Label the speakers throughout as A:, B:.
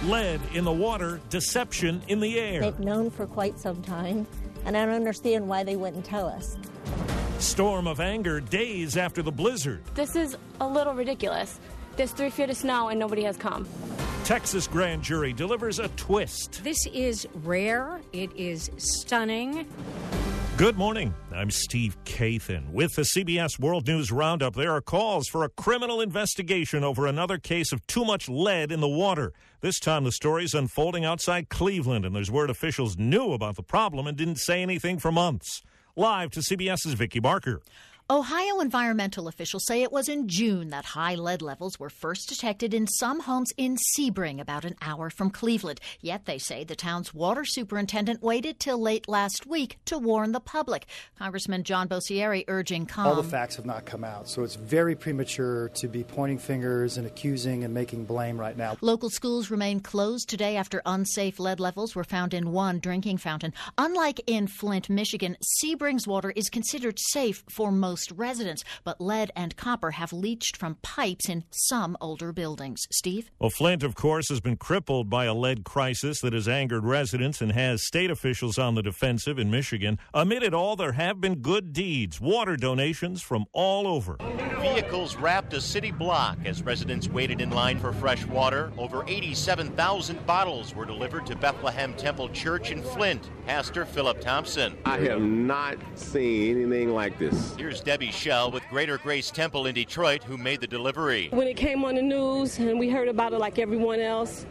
A: Lead in the water, deception in the air.
B: They've known for quite some time, and I don't understand why they wouldn't tell us.
A: Storm of anger days after the blizzard.
C: This is a little ridiculous. There's 3 feet of snow and nobody has come.
A: Texas grand jury delivers a twist.
D: This is rare. It is stunning.
A: Good morning. I'm Steve Kathan. With the CBS World News Roundup, there are calls for a criminal investigation over another case of too much lead in the water. This time the story's unfolding outside Cleveland, and there's word officials knew about the problem and didn't say anything for months. Live to CBS's Vicki Barker.
E: Ohio environmental officials say it was in June that high lead levels were first detected in some homes in Sebring, about an hour from Cleveland. Yet they say the town's water superintendent waited till late last week to warn the public. Congressman John Bocieri urging calm.
F: All the facts have not come out, so it's very premature to be pointing fingers and accusing and making blame right now.
E: Local schools remain closed today after unsafe lead levels were found in one drinking fountain. Unlike in Flint, Michigan, Sebring's water is considered safe for most residents, but lead and copper have leached from pipes in some older buildings. Steve?
A: Well, Flint, of course, has been crippled by a lead crisis that has angered residents and has state officials on the defensive in Michigan. Amid it all, there have been good deeds, water donations from all over.
G: Vehicles wrapped a city block as residents waited in line for fresh water. Over 87,000 bottles were delivered to Bethlehem Temple Church in Flint. Pastor Philip Thompson.
H: I have not seen anything like this.
G: Here's Debbie Schell with Greater Grace Temple in Detroit, who made the delivery.
I: When it came on the news and we heard about it like everyone else,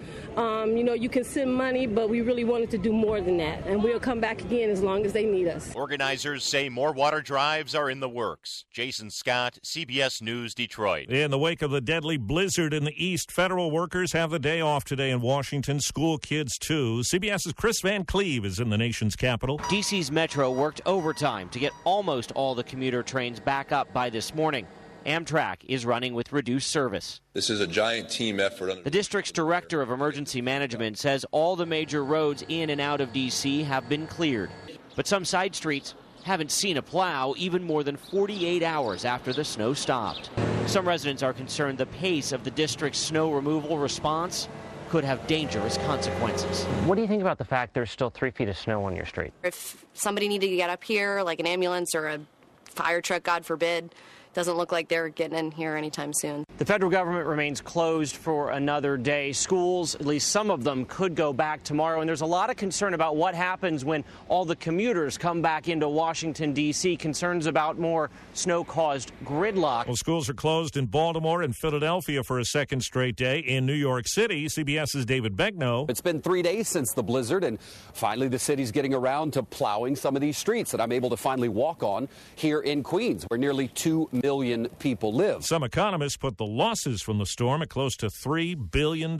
I: you can send money, but we really wanted to do more than that. And we'll come back again as long as they need us.
G: Organizers say more water drives are in the works. Jason Scott, CBS News, Detroit.
A: In the wake of the deadly blizzard in the east, federal workers have the day off today in Washington. School kids, too. CBS's Chris Van Cleve is in the nation's capital.
J: D.C.'s Metro worked overtime to get almost all the commuter trains back up by this morning. Amtrak is running with reduced service.
K: This is a giant team effort.
J: The district's director of emergency management says all the major roads in and out of D.C. have been cleared. But some side streets haven't seen a plow even more than 48 hours after the snow stopped. Some residents are concerned the pace of the district's snow removal response could have dangerous consequences.
L: What do you think about the fact there's still 3 feet of snow on your street?
M: If somebody needed to get up here, like an ambulance or a fire truck, God forbid, doesn't look like they're getting in here anytime soon.
J: The federal government remains closed for another day. Schools, at least some of them, could go back tomorrow. And there's a lot of concern about what happens when all the commuters come back into Washington, D.C. Concerns about more snow-caused gridlock.
A: Well, schools are closed in Baltimore and Philadelphia for a second straight day. In New York City, CBS's David Begnaud.
N: It's been 3 days since the blizzard, and finally the city's getting around to plowing some of these streets that I'm able to finally walk on here in Queens, where nearly 2 million people live.
A: Some economists put the losses from the storm at close to $3 billion.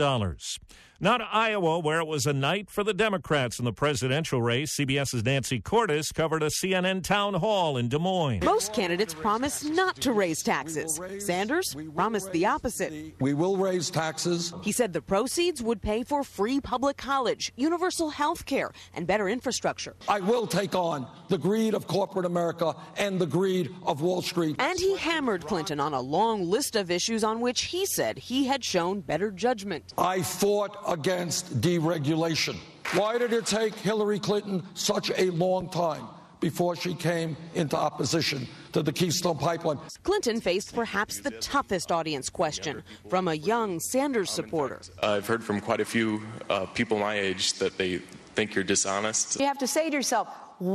A: Now to Iowa, where it was a night for the Democrats in the presidential race. CBS's Nancy Cordes covered a CNN town hall in Des Moines.
O: Most candidates promised not to raise taxes. Sanders promised the opposite.
P: We will raise taxes.
O: He said the proceeds would pay for free public college, universal health care, and better infrastructure.
P: I will take on the greed of corporate America and the greed of Wall Street.
O: And he hammered Clinton on a long list of issues on which he said he had shown better judgment.
P: I fought against deregulation. Why did it take Hillary Clinton such a long time before she came into opposition to the Keystone Pipeline?
O: Clinton faced perhaps the toughest audience question from a young Sanders supporter.
Q: I've heard from quite a few people my age that they think you're dishonest.
R: You have to say to yourself,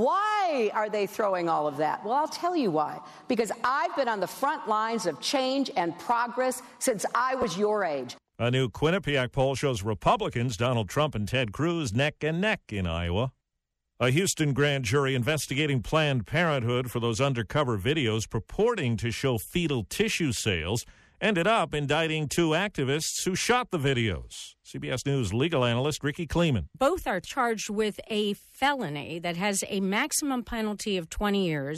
R: why are they throwing all of that? Well, I'll tell you why. Because I've been on the front lines of change and progress since I was your age.
A: A new Quinnipiac poll shows Republicans, Donald Trump and Ted Cruz, neck and neck in Iowa. A Houston grand jury investigating Planned Parenthood for those undercover videos purporting to show fetal tissue sales ended up indicting 2 activists who shot the videos. CBS News legal analyst Ricky Kleeman.
D: Both are charged with a felony that has a maximum penalty of 20 years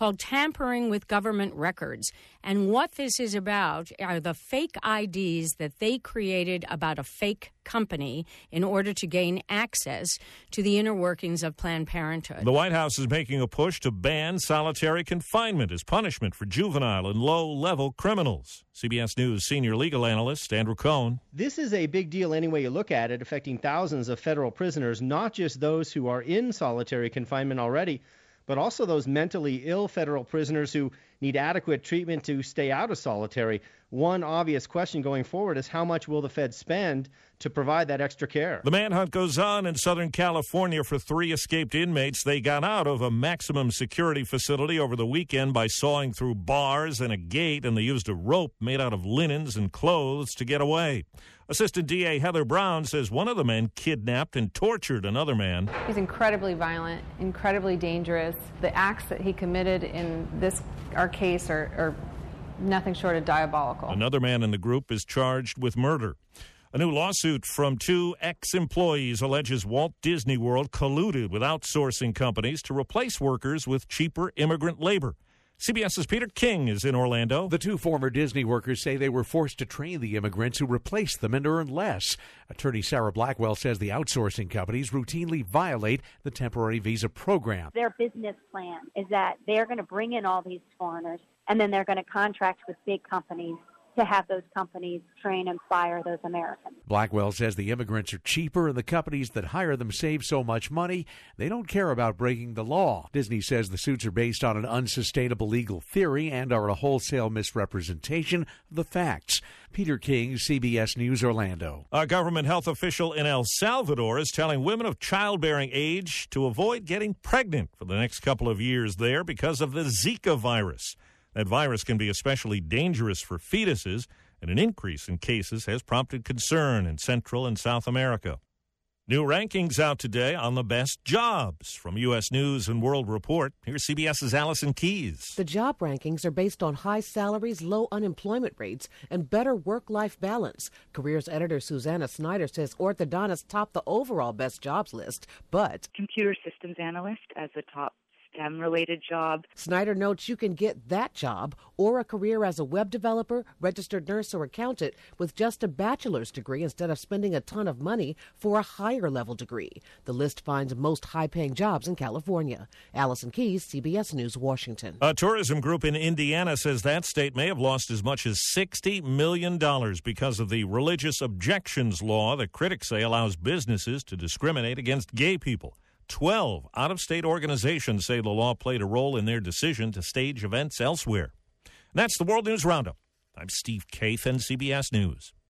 D: called tampering with government records. And what this is about are the fake IDs that they created about a fake company in order to gain access to the inner workings of Planned Parenthood.
A: The White House is making a push to ban solitary confinement as punishment for juvenile and low-level criminals. CBS News senior legal analyst Andrew Cohn.
S: This is a big deal any way you look at it, affecting thousands of federal prisoners, not just those who are in solitary confinement already, but also those mentally ill federal prisoners who need adequate treatment to stay out of solitary. One obvious question going forward is how much will the Fed spend to provide that extra care?
A: The manhunt goes on in Southern California for 3 escaped inmates. They got out of a maximum security facility over the weekend by sawing through bars and a gate, and they used a rope made out of linens and clothes to get away. Assistant DA Heather Brown says one of the men kidnapped and tortured another man.
T: He's incredibly violent, incredibly dangerous. The acts that he committed in our case are nothing short of diabolical.
A: Another man in the group is charged with murder. A new lawsuit from 2 ex-employees alleges Walt Disney World colluded with outsourcing companies to replace workers with cheaper immigrant labor. CBS's Peter King is in Orlando.
U: The 2 former Disney workers say they were forced to train the immigrants who replaced them and earned less. Attorney Sarah Blackwell says the outsourcing companies routinely violate the temporary visa program.
V: Their business plan is that they're going to bring in all these foreigners, and then they're going to contract with big companies to have those companies train and fire those Americans.
U: Blackwell says the immigrants are cheaper and the companies that hire them save so much money, they don't care about breaking the law. Disney says the suits are based on an unsustainable legal theory and are a wholesale misrepresentation of the facts. Peter King, CBS News, Orlando.
A: A government health official in El Salvador is telling women of childbearing age to avoid getting pregnant for the next couple of years there because of the Zika virus. That virus can be especially dangerous for fetuses, and an increase in cases has prompted concern in Central and South America. New rankings out today on the best jobs. From U.S. News and World Report, here's CBS's Allison Keyes.
W: The job rankings are based on high salaries, low unemployment rates, and better work-life balance. Careers editor Susanna Snyder says orthodontists top the overall best jobs list, but
X: computer systems analyst as a top STEM-related job.
W: Snyder notes you can get that job or a career as a web developer, registered nurse, or accountant with just a bachelor's degree instead of spending a ton of money for a higher-level degree. The list finds most high-paying jobs in California. Allison Keyes, CBS News, Washington.
A: A tourism group in Indiana says that state may have lost as much as $60 million because of the religious objections law that critics say allows businesses to discriminate against gay people. 12 out-of-state organizations say the law played a role in their decision to stage events elsewhere. And that's the World News Roundup. I'm Steve Kaith, CBS News.